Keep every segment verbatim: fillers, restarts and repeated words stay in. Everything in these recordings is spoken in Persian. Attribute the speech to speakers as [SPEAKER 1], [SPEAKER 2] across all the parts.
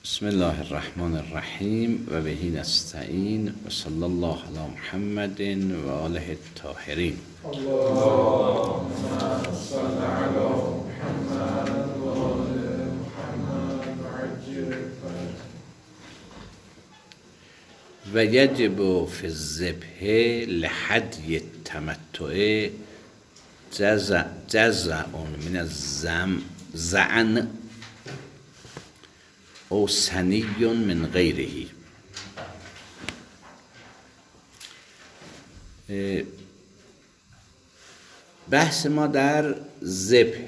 [SPEAKER 1] بسم الله الرحمن الرحیم و به نستعین و صلی الله علی محمد و آله الطاهرین.
[SPEAKER 2] اللهم صل علی محمد و آل محمد و عجل فرجهم.
[SPEAKER 1] و یجب فی الذبح لحدی التمتع جزع جزع من الزم زعن او سنی من غیره. بحث ما در ذبح.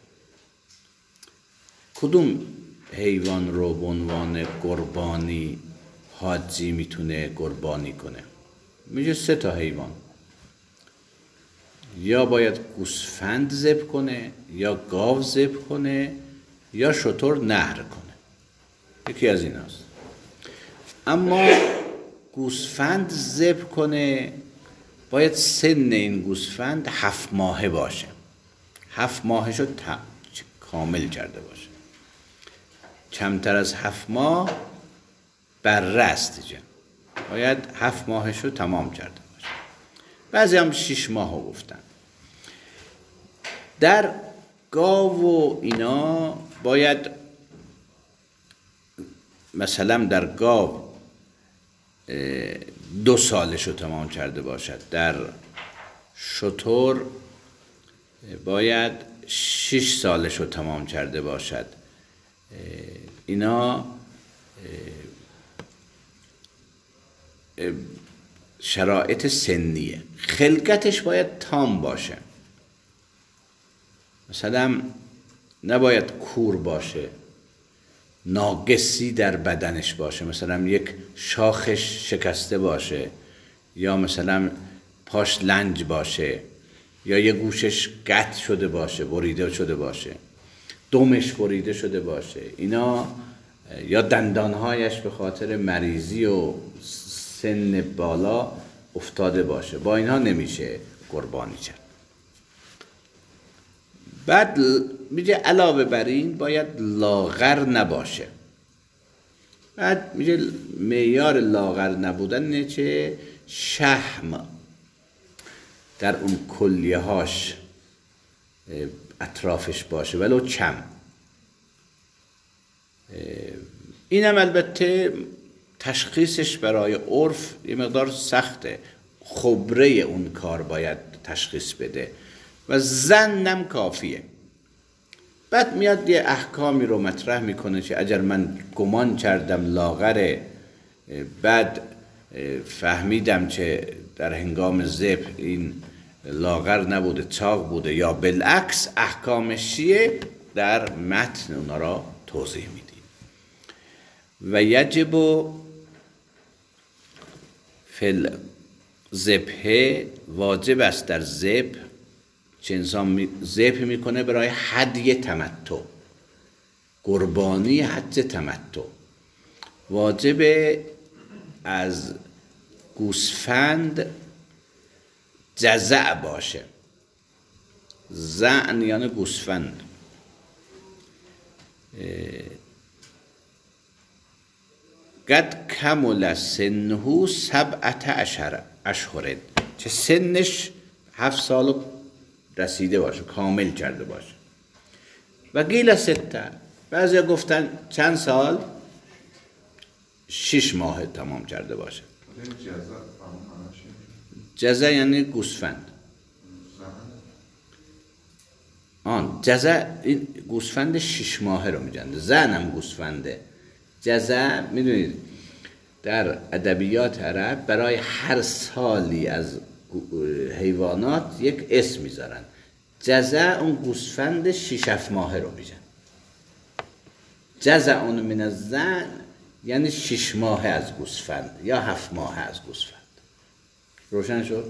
[SPEAKER 1] کدوم حیوان رو به عنوان قربانی حاجی میتونه قربانی کنه؟ میگه سه تا حیوان، یا باید گوسفند ذبح کنه، یا گاو ذبح کنه، یا شتر نحر کنه. یکی از این هست. اما گوسفند ذبح کنه باید سن این گوسفند هفت ماهه باشه، هفت ماهش رو کامل کرده باشه. کمتر از هفت ماه بره است دیگه، باید هفت ماهش رو تمام کرده باشه. بعضی هم شیش ماه رو گفتن. در گاو و اینا باید مثلا در گاو دو سالش رو تمام کرده باشد، در شتر باید شش سالش رو تمام کرده باشد. اینا شرایط سنیه. خلقتش باید تام باشه، مثلا نباید کور باشه، ناقصی در بدنش باشه، مثلا یک شاخش شکسته باشه، یا مثلا پاش لنج باشه، یا یک گوشش قطع شده باشه، بریده شده باشه، دمش بریده شده باشه. اینا یا دندانهایش به خاطر مریضی و سن بالا افتاده باشه، با اینها نمیشه قربانی کرد. بعد میگه علاوه بر این باید لاغر نباشه. بعد میگه معیار لاغر نبودن اینه که شحم در اون کلیه هاش اطرافش باشه ولو کم. اینم البته تشخیصش برای عرف یه مقدار سخته، خبره اون کار باید تشخیص بده و زنم کافیه. بعد میاد یه احکامی رو مطرح میکنه که اگر من گمان کردم لاغره، بعد فهمیدم که در هنگام ذبح این لاغر نبوده، چاق بوده، یا بالعکس، احکامش چیه در متن اونا را توضیح میدیم. و یجب فی الذبح، واجب است در ذبح چه انسان ذبح میکنه برای هدی تمتع، قربانی حج تمتع، واجب از گوسفند جزع باشه. زعن یعنی گوسفند. قد کمل سنه سبعت عشر اشهر، چه سنش هفت سال رسیده باشه، کامل کرده باشه. و قیل سته، بعضی گفتن چند سال؟ شش ماه تمام کرده باشه. جزع یعنی گوسفند. آن جزع این گوسفند شش ماهه رو میگن. زن هم گوسفنده. جزع میدونید در ادبیات عرب برای هر سالی از حیوانات یک اسم میذارن. جزع اون گوسفند شش هفت ماهه رو میگن. جزع اون من الزن یعنی شش ماهه از گوسفند یا هفت ماهه از گوسفند. روشن شد؟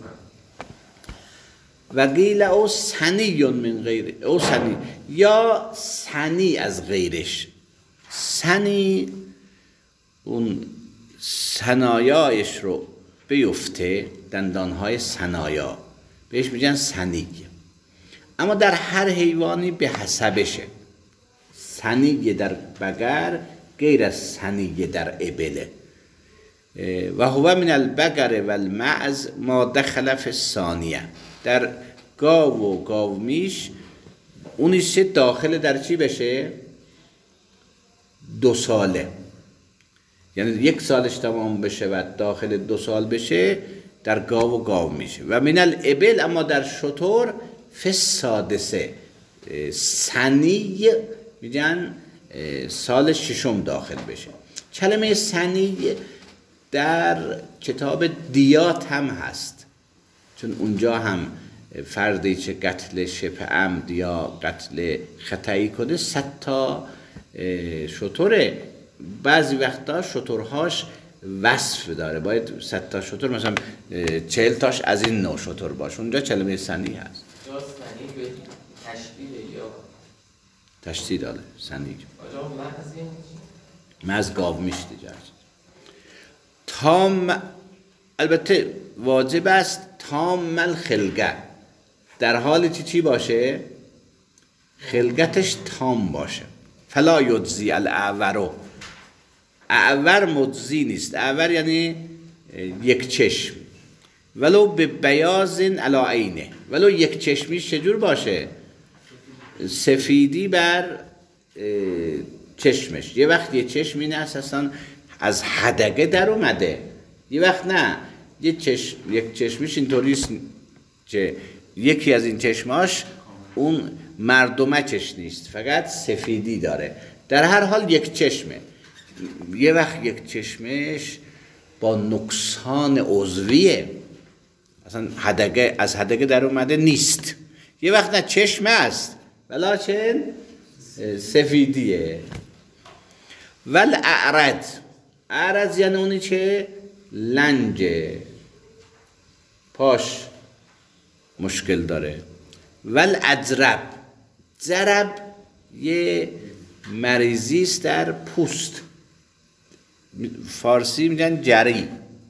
[SPEAKER 1] و قیل او سنی من غیره، او سنی یا سنی از غیرش. سنی اون سنایایش رو بیفته، دندانهای سنایا بهش میگن سنی. اما در هر حیوانی به حسبشه. سنی در بقر غیر از ثنیه در ابله. و هو من البقر و المعز ما دخل فی الثانیه. در گاو و گاومیش اونیش چه داخل در چی بشه؟ دو ساله، یعنی یک سالش تمام بشه و داخل دو سال بشه در گاو و گاو میشه. و من الابل، اما در شتر فی السادسه، سنی میگن سال ششم داخل بشه. کلمه سنی در کتاب دیات هم هست، چون اونجا هم فردی چه قتل شبه عمد یا قتل خطایی کنه صد تا شتره. بعضی وقتا شترهاش وصف داره، باید صد تا شتر مثلا چهل تاش از این نوع شتر باشه. اونجا کلمه سنی هست.
[SPEAKER 3] جا سنی به تشبیه یا
[SPEAKER 1] تشدید داره سنی.
[SPEAKER 3] آجا محض این
[SPEAKER 1] مز گاو میشتی جرد تام. البته واجب است تام الخلقه، در حالی چی چی باشه؟ خلقتش تام باشه. فلا یجزی الاعورو، اعور مجزی نیست. اعور یعنی یک چشم. ولو به بیاض علی عینه، ولو یک چشمیش چجور باشه؟ سفیدی بر چشمش. یه وقت یه چشم اینه اساسا از حدقه در اومده، یه وقت نه، یه چشم یک چشمیش اینطوریست که یکی از این چشماش اون مردمچش نیست، فقط سفیدی داره. در هر حال یک چشمه. یه وقت یک چشمش با نقصان عضویه، اصلا حدقه از حدقه در اومده نیست. یه وقت نه چشم است ولیکن سفیدیه. ول اعرض، اعرض یعنی اونی که لنجه، پاش مشکل داره. ول اجرب، جرب یه مریضی است در پوست، فارسی میگن جری.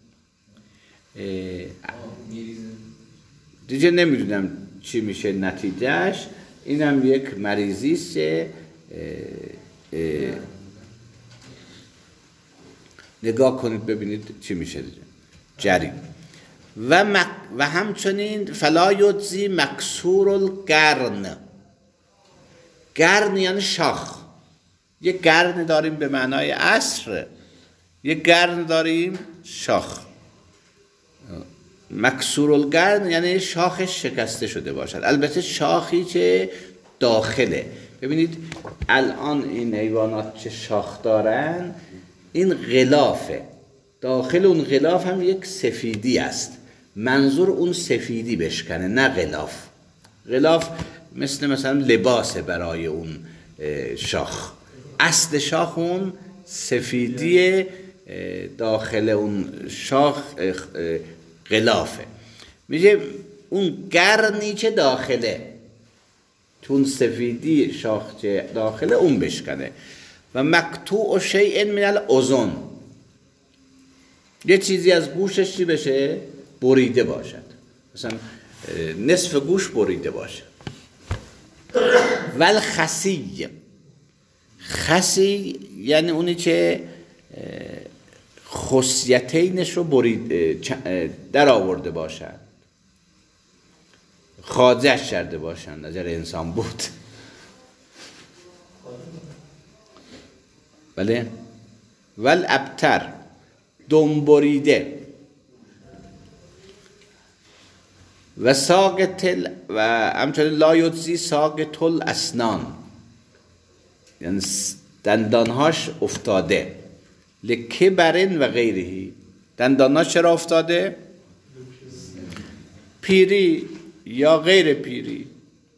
[SPEAKER 1] دیگه نمیدونم چی میشه نتیجهش. اینم یک مریضی است که نگاه کنید ببینید چی میشه دیگه. جری. و, مک و همچنین فلا یجزی مکسور القرن. قرن یعنی شاخ. یک قرن داریم به معنای عصر، یک قرن داریم شاخ. مکسور القرن یعنی شاخش شکسته شده باشد. البته شاخی که داخله. ببینید الان این حیوانات که شاخ دارن این غلافه، داخل اون غلاف هم یک سفیدی است. منظور اون سفیدی بشکنه، نه غلاف. غلاف مثل مثلا لباسه برای اون شاخ. اصل شاخ اون سفیدی داخل اون شاخ غلافه. میگه اون قرنی که داخله، چون سفیدی شاخ که داخله اون بشکنه. و مقطوع شیء من الاذن، یه چیزی از گوشش چی بشه؟ بریده باشد، مثلا نصف گوش بریده باشه. ول خسی، خسی یعنی اونی که خصیتینش رو برید در آورده باشد، خاجش کرده باشند اگر انسان بود. بله. ول ابتر، دم بریده. و ساقط و همچنین لا یجزی ساقط الاسنان، یعنی دندانهاش افتاده. لکبرن و غیرهی، دندانهاش چرا افتاده؟ پیری یا غیر پیری.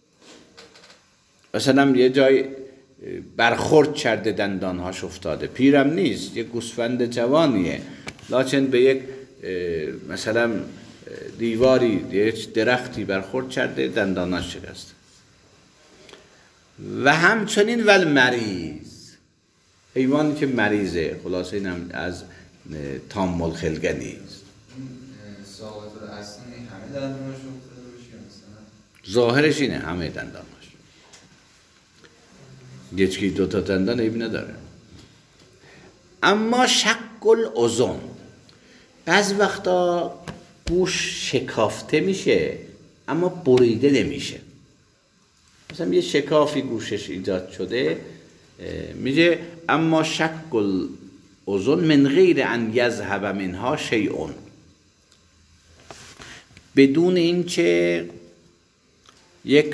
[SPEAKER 1] مثلا یه جای برخورد کرده دندانهاش افتاده، پیرم نیست، یک گوسفند جوانیه، لکن به یک مثلا دیواری، یک درختی برخورد کرده دندانهاش شکسته. و همچنین ول مریض، حیوانی که مریضه، خلاصه اینم از تام الخلقه نیست.
[SPEAKER 2] ساقط الاسنان همه دنداناش افتاده باشه مثلا؟
[SPEAKER 1] ظاهرش اینه همه دنداناش. یکی دو تا دندان عیب نداره. اما شق الاذن، بعضی وقتا گوش شکافته میشه اما بریده نمیشه. مثلا یه شکافی گوشش ایجاد شده، میگه اما شق الاذن من غیر ان یذهب منها شیء، بدون این که یک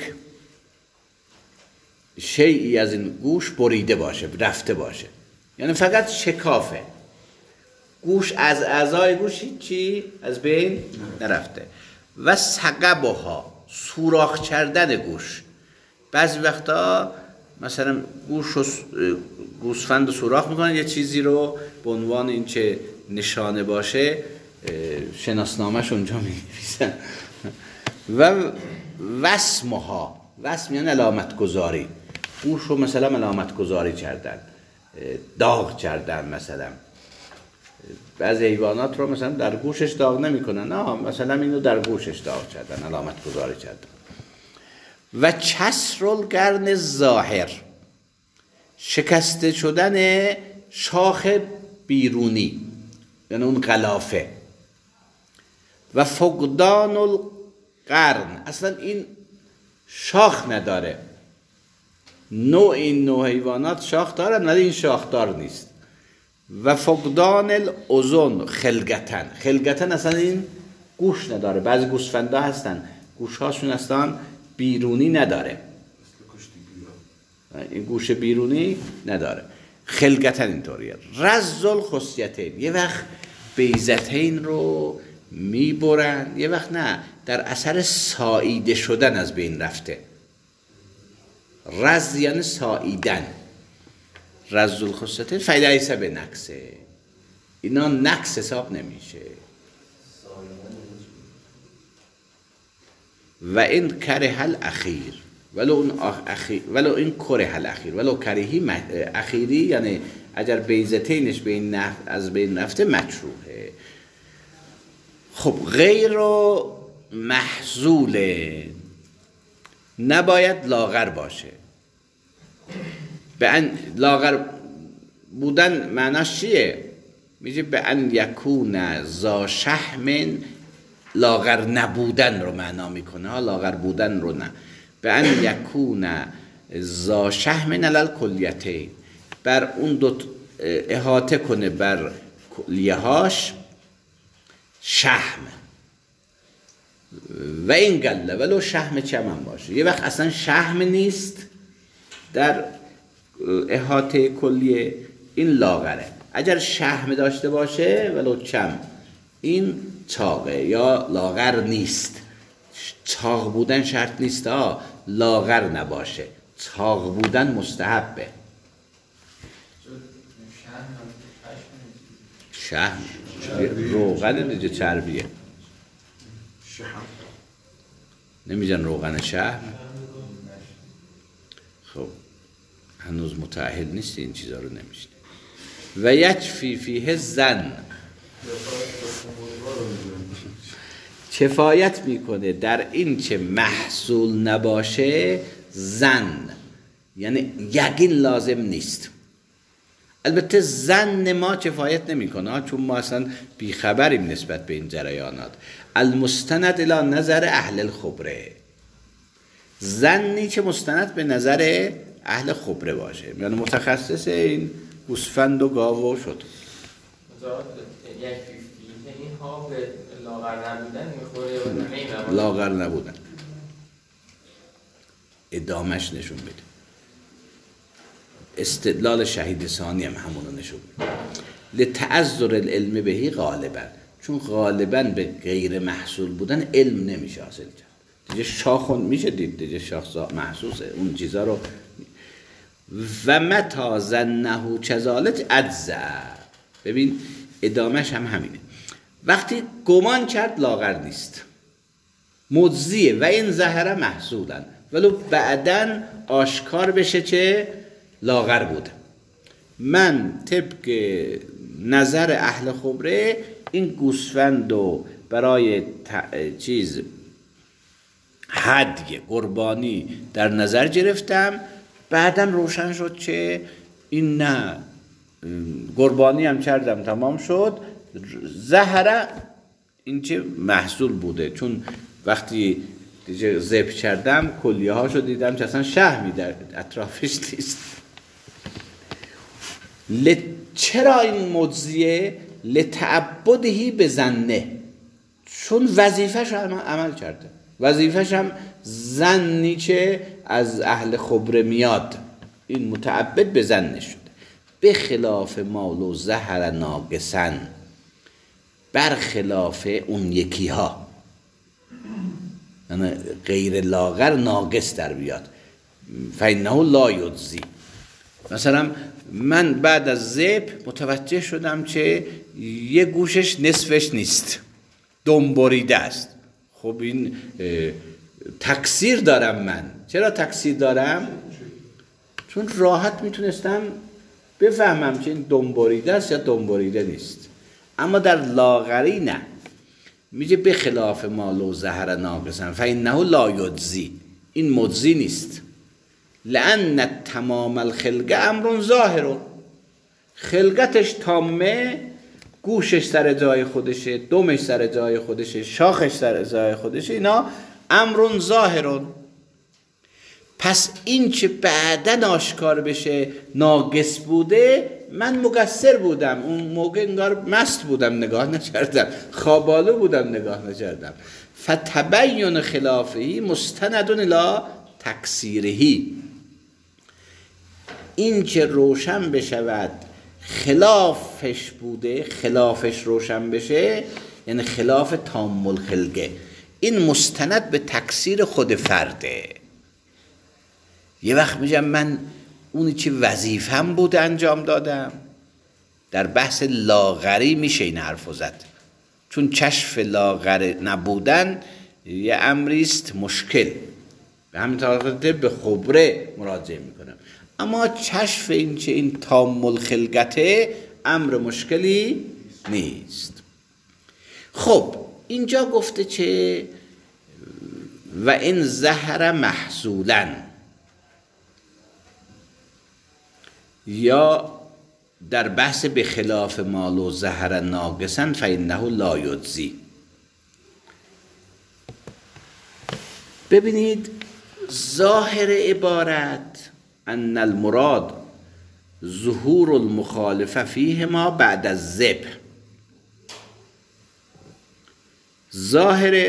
[SPEAKER 1] شیئی از این گوش بریده باشه، رفته باشه، یعنی فقط شکافه گوش، از اعضای گوش چی از بین نرفته. و ثقبها، سوراخ کردن گوش. بعضی وقتا مثلا گوش رو گوسفند رو سوراخ میکنن، یه چیزی رو به عنوان این که نشانه باشه شناسنامه‌ش اونجا می‌نویسن. و وسمها، وسم یعنی علامت گذاری، گوش رو مثلا علامت گذاری کردن، داغ کردن. مثلا بعضی حیوانات رو مثلا در گوشش داغ نمی‌کنن، نه مثلا اینو در گوشش داغ کردن، علامت گذاری کردن. و کسر القرن ظاهر، شکسته شدن شاخ بیرونی یعنی اون غلافه. و فقدان القرن، اصلا این شاخ نداره. نوع این نوع حیوانات شاخ دارن ولی این شاخدار نیست. و فقدان الاذن خلقتن، خلقتن اصلا این گوش نداره. بعضی گوسفندا هستن گوش هاشون اصلا بیرونی نداره، این گوش بیرونی نداره. خلقتن اینطوریه. رز الخصیتین، یه وقت بیضتین رو میبرن، یه وقت نه، در اثر ساییده شدن از بین رفته. رز یعنی ساییدن. رز الخصیتین فلیس به نقصه، اینا نقص حساب نمیشه. و این کره الاخیر، ولو اون اخیر، ولو این کره الاخیر، ولو کرهی اخیری، یعنی اگر بیضتینش به این نحو از بین رفته مکروهه. خب غیر محزوله، نباید لاغر باشه. به ان لاغر بودن معناش چیه؟ میگه به ان یکون ذا شحم، لاغر نبودن رو معنا میکنه ها، لاغر بودن رو نه. به ان یکون ذا شحم علی کلیتین، بر اون دو احاطه کنه بر کلیهاش شحم. و این گله ولو شحم چمن باشه، یه وقت اصلا شحم نیست در احاطه کلیه، این لاغره. اگر شحم داشته باشه ولو چم، این چاقه یا لاغر نیست. چاق بودن شرط نیست ها، لاغر نباشه. چاق بودن مستحبه. شحم روغن دیگه، چربیه. نمیجن روغن شحم. خب هنوز متأهل نیستی این چیزا رو نمیشنی. و یکفی فیه زن، کفایت میکنه در این که محصول نباشه زن، یعنی یقین لازم نیست. البته زن ما کفایت نمیکنه چون ما اصلا بیخبریم نسبت به این جریانات. المستند الی نظر اهل الخبره، زنی که مستند به نظر اهل خبره باشه، یعنی متخصص این گوسفند و گاو و شد.
[SPEAKER 3] این ها به لاغر نبودن میخوره؟
[SPEAKER 1] لاغر نبودن ادامش نشون بده. استدلال شهید ثانی هم همونو نشون بده. لتعذر العلم بهی غالبا، چون غالبا به غیر محصول بودن علم نمیشه حاصل کرد. دیگه شاخون میشه دید، دیگه شاخ محسوسه اون چیزا رو. و متا ظنه کذالک اجزا، ببین ادامش هم همینه. وقتی گمان کرد لاغر نیست مجزیه. و این ظاهر محصولن، ولو بعدن آشکار بشه چه لاغر بوده. من طبق نظر اهل خبره این گوسفندو برای چیز هدیه قربانی در نظر گرفتم، بعدم روشن شد که این نه قربانی هم کردم تمام شد. زهره این چه محصول بوده، چون وقتی دیگه ذبح کردم کلیه هاشو دیدم که اصلا شهمی در اطرافش نیست. ل... چرا این مجزیه؟ لتعبدهی بزنه، چون وظیفه‌ش رو عمل کرده. وظیفه‌ش هم زنی که از اهل خبره میاد، این متعبد به زن شده. به خلاف مالو زهر ناقصن، برخلاف اون یکی ها، یعنی غیر لاغر ناقص در بیاد. فإنه لا یجزی. مثلا من بعد از ذبح متوجه شدم که یه گوشش نصفش نیست، دم بریده است. خب این تقصیر دارم من. چرا تقصیر دارم؟ چون راحت میتونستم بفهمم که این دم بریده است یا دم بریده نیست. اما در لاغری نه، میگه به خلاف ما لو زهر ناقصن فإنه لا یجزی، این مجزی نیست. لأن تمام الخلقه امر ظاهر، خلقتش تامه، گوشش سر جای خودشه، دمش سر جای خودشه، شاخش سر جای خودشه، اینا امر ظاهر. پس این که بعدن آشکار بشه ناقص بوده، من مقصر بودم، اون موقع انگار مست بودم نگاه نکردم، خوابالو بودم نگاه نکردم. فتبین خلافهی مستند الی تقصیرهی، این که روشن بشود خلافش بوده، خلافش روشن بشه یعنی خلاف تام الخلقه، این مستند به تقصیر خود فرده. یه وقت میگم من اونی که وظیفه‌م بود انجام دادم. در بحث لاغری میشه این حرف زد، چون کشف لاغر نبودن یه امریست مشکل، به همین طریق به خبره مراجعه میکنم. اما کشف این که این تام الخلقته امر مشکلی نیست. خب اینجا گفته که و این زهر محصولا، یا در بحث به خلاف مال و زهر ناقصا فإنه لا یجزی. ببینید ظاهر عبارت ان المراد ظهور المخالفه فیهما بعد الذبح، ظاهر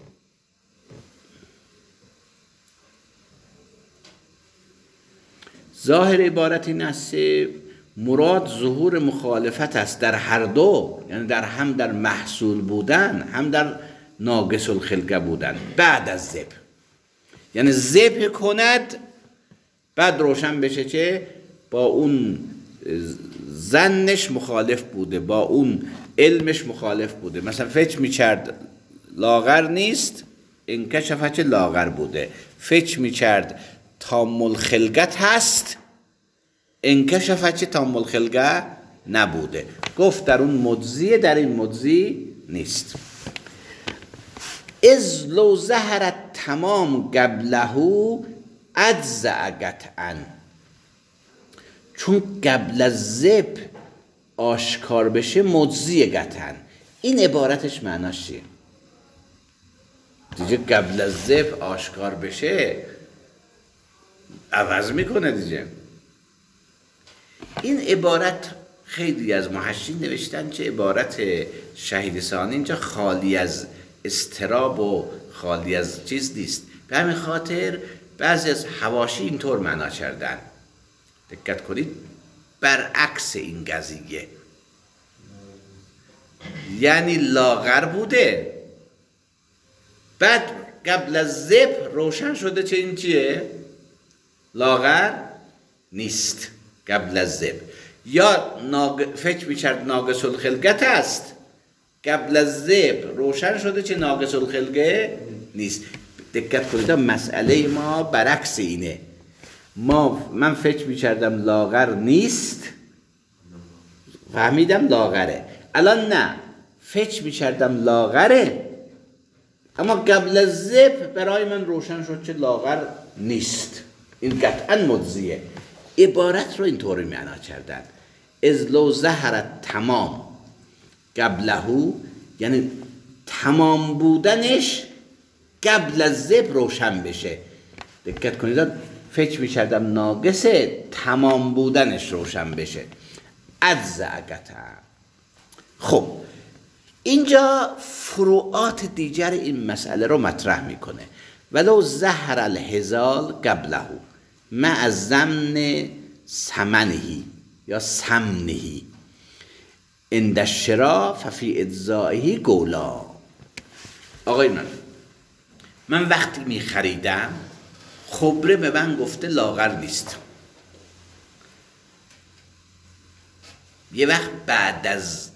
[SPEAKER 1] ظاهر عبارت این است مراد ظهور مخالفت است در هر دو، یعنی در هم در محصول بودن هم در ناقص الخلقه بودن بعد از ذبح. یعنی ذبح کند بعد روشن بشه که با اون ظنش مخالف بوده، با اون علمش مخالف بوده. مثلا فکر می‌کرد لاغر نیست، انکشف که لاغر بوده. فکر می‌کرد تام الخلقت هست، انکشف که تام الخلقه نبوده. گفت در اون مجزیه، در این مجزی نیست. از لو ظهر تمام قبله اجزأ قطعا، چون قبل از ذبح آشکار بشه مجزی قطعا. این عبارتش معناش چیه؟ دیگه قبل از ذبح آشکار بشه عوض میکنه دیگه. این عبارت خیلی از محشین نوشتن که عبارت شهید ثانی اینجا خالی از اضطراب و خالی از چیز نیست. به همین خاطر بعضی از حواشی اینطور معنا کردن. دقت کنید، برعکس این قضیه، یعنی لاغر بوده، بعد قبل از ذبح روشن شده چه این چیه؟ لاغر نیست قبل از ذبح. یا ناگ... فکر می‌کرد ناقص الخلقت است، قبل از ذبح روشن شده چه ناقص الخلقه نیست. دقت کنید، مسئله ما برعکس اینه. ما من فکر می‌کردم لاغر نیست، فهمیدم لاغره. الان نه، فکر می‌کردم لاغره، اما قبل از ذبح برای من روشن شد که لاغر نیست. این قطعا مجزیه. عبارت رو اینطوری معنا کردن. از لو ظهر تمام قبله، یعنی تمام بودنش قبل از ذبح روشن بشه. دقت کنید، فکر می‌کردم ناقصه تمام بودنش روشن بشه. اجزعگت. خب اینجا فروعات دیگر این مسئله رو مطرح میکنه. ولو ظهر الهزال قبله مع ضمن ثمنه یا ثمنه عند الشراء ففی اجزائه قولا. آقای من من وقتی می خریدم خبره به من گفته لاغر نیست. یه وقت بعد از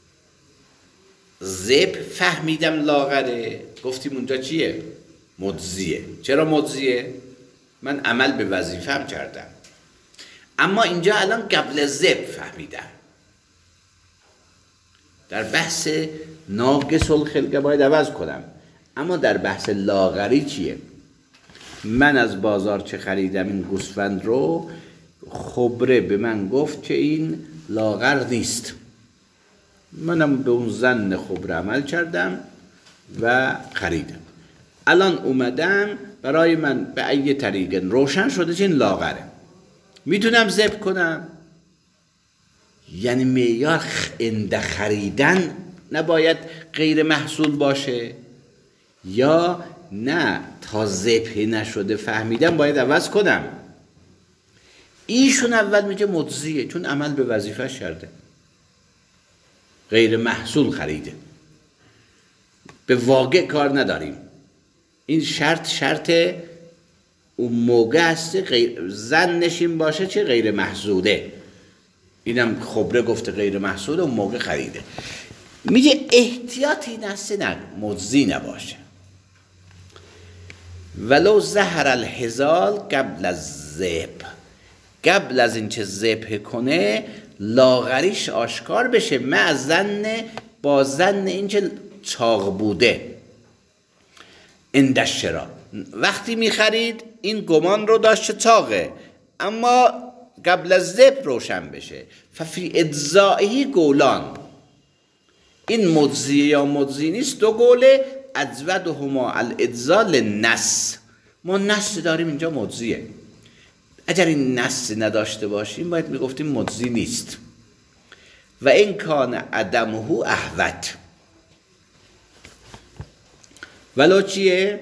[SPEAKER 1] ذبح فهمیدم لاغره، گفتیم اونجا چیه؟ مجزیه. چرا مجزیه؟ من عمل به وظیفه‌ام کردم. اما اینجا الان قبل از ذبح فهمیدم. در بحث ناقص الخلقه باید عوض کنم، اما در بحث لاغری چیه؟ من از بازار چه خریدم این گوسفند رو، خبره به من گفت که این لاغر نیست، منم به اون ظن خبره عمل کردم و خریدم. الان اومدم برای من به ای طریق روشن شده که این لاغره، میتونم ذبح کنم. یعنی معیار عند خریدن نباید غیر محصول باشه، یا نه تا ذبح نشده فهمیدم باید عوض کنم. ایشون اول میگه مجزیه چون عمل به وظیفه کرده، غیر محصول خریده، به واقع کار نداریم. این شرط شرط اون موقع است غیر ظنش این باشه چه غیر محصوله. اینم خبره گفته غیر محصوله، اون موقع خریده. میگه احتیاطی نسته نه مجزی نباشه. ولو ظهر الهزال قبل از ذبح، قبل از اینکه ذبح کنه لاغریش آشکار بشه، مع ظن با ظن اینکه چاق بوده. عند الشراء، وقتی میخرید این گمان رو داشت که چاقه، اما قبل از ذبح روشن بشه. ففی اجزائه قولان، این مجزی یا مجزی نیست دو قوله. اجودهما الاجزاء للنص، ما نص داریم اینجا مجزیه. اگر این نص نداشته باشیم باید میگفتیم مجزی نیست. و این کان عدمه احوط، ولو چیه؟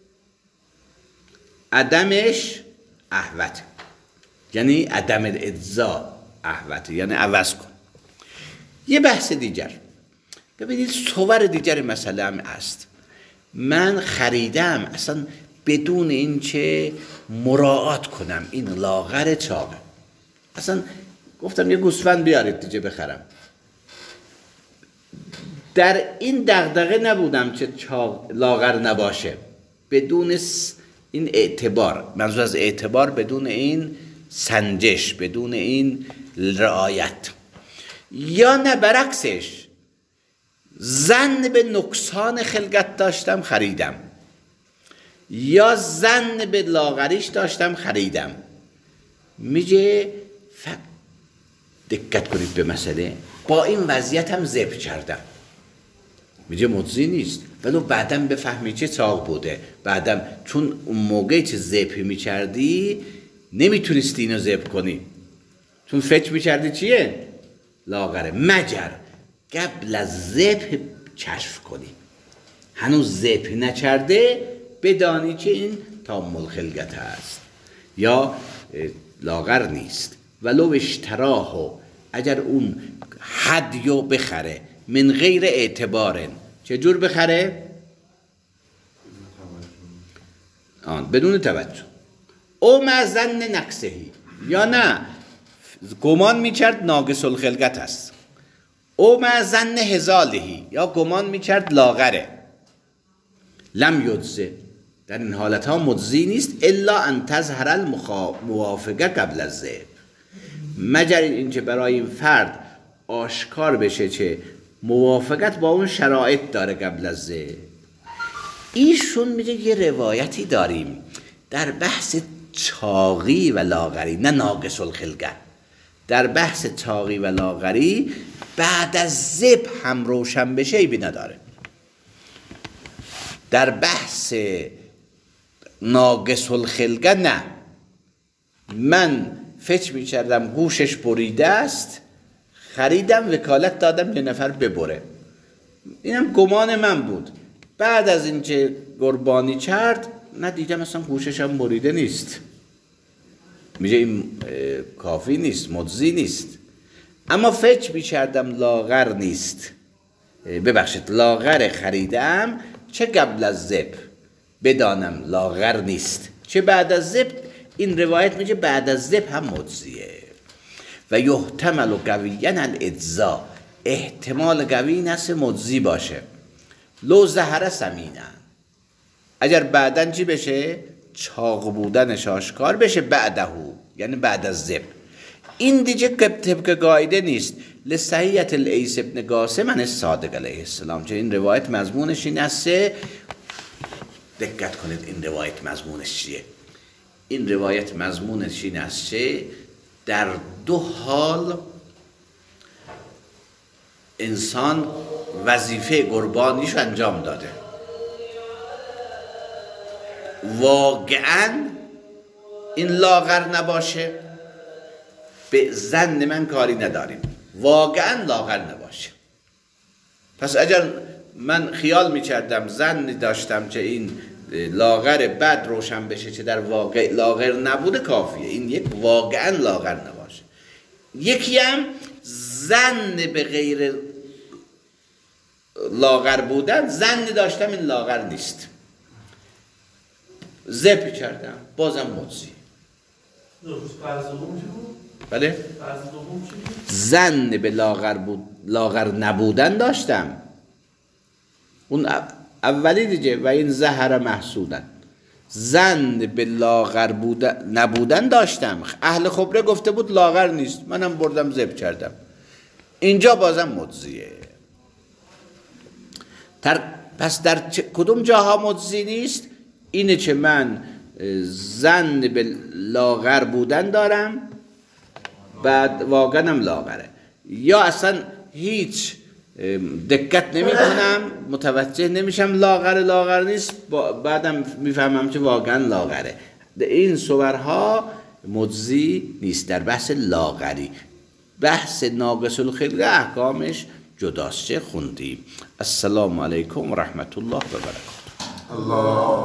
[SPEAKER 1] عدمش احوط، یعنی عدم الاجزاء احوط، یعنی عوض کن. یه بحث دیگر ببینید، صور دیگر مسئله هم هست. من خریدم اصلا بدون این چه مراعات کنم این لاغر چاقه، اصلا گفتم یه گوسفند بیارید دیگه بخرم، در این دغدغه نبودم که چاق لاغر نباشه، بدون این اعتبار، منظور از اعتبار بدون این سنجش، بدون این رعایت. یا نه برعکسش، ظن به نقصان خلقت داشتم خریدم، یا ظن به لاغریش داشتم خریدم. میگه ف... دقت کنید به مسئله، با این وضعیت هم ذبح کردم، میگه مجزی نیست، ولی بعداً بفهمی چه چاق بوده. بعداً چون اون موقعی که ذبح میکردی نمیتونستی اینو ذبح کنی، چون فکر میکردی چیه؟ لاغره، مگر قبل از ذبح کشف کنی، هنوز ذبح نکرده بدانی که این تام الخلقت هست یا لاغر نیست. ولو اشتراه، اگر اون هدیو بخره من غیر اعتبار، چجور بخره؟ آن بدون توجه. او مع ظن نقصهی، یا نه گمان میکرد ناقص الخلقت است. او مع ظن هزالهی، یا گمان میکرد لاغره. لم یجزه، در این حالت ها مجزی نیست. الا ان تظهر الموافقه قبل از ذبح، مگر اینکه برای این فرد آشکار بشه که موافقت با اون شرایط داره قبل از ذبح. ایشون میگه یه روایتی داریم در بحث چاقی و لاغری، نه ناقص الخلقه، در بحث طاغی و لاغری بعد از ذبح هم روشن بشه ایبی نداره. در بحث ناقص الخلقه نه، من فکر می‌کردم گوشش بریده است، خریدم وکالت دادم یه نفر ببره، اینم گمان من بود. بعد از اینکه قربانی کرد ندیدم اصلا گوشش هم بریده نیست، میگه این کافی نیست، مجزی نیست. اما فکر می‌کردم لاغر نیست، ببخشید لاغر خریدم، چه قبل از ذبح بدانم لاغر نیست چه بعد از ذبح. این روایت میگه بعد از ذبح هم مجزیه. و یحتمل قویاً الاجزاء، احتمال قوی این است مجزی باشه. لو ظهر سمینا، اگر بعداً چی بشه؟ چاق بودنش آشکار بشه، بعدهو یعنی بعد از ذبح. این دیگه طبق قاعده نیست. لصحیحة العیس ابن قاسم عن الصادق علیه السلام، چه این روایت مضمونش این است. دقت کنید این روایت مضمونش چیه؟ این روایت مضمونش این است که در دو حال انسان وظیفه قربانیشو انجام داده. واقعاً این لاغر نباشه، به ظن من کاری نداریم، واقعاً لاغر نباشه. پس اگر من خیال می‌کردم، ظن داشتم که این لاغر بد روشن بشه که در واقع لاغر نبوده، کافیه. این یک واقعاً لاغر نباشه. یکی هم ظن به غیر لاغر بودن، ظن داشتم این لاغر نیست، ذبح کردم، بازم مجزی. بله؟ ظن به لاغر بود، لاغر نبودن داشتم، اون اولی دیگه. و این زهر محسودن، ظن به لاغر بودن نبودن داشتم. اهل خبره گفته بود لاغر نیست، منم بردم ذبح کردم، اینجا بازم مجزیه. تر پس در کدوم جاها مجزی نیست؟ اینه که من ظن به لاغر بودن دارم، بعد واقعا هم لاغره، یا اصلا هیچ دقت نمی کنم، متوجه نمیشم لاغر لاغر نیست، بعدم میفهمم که واقعا لاغره. این صورها مجزی نیست در بحث لاغری. بحث ناقص الخلقه احکامش جداست، چه خوندیم. السلام علیکم و رحمت الله و برکاته.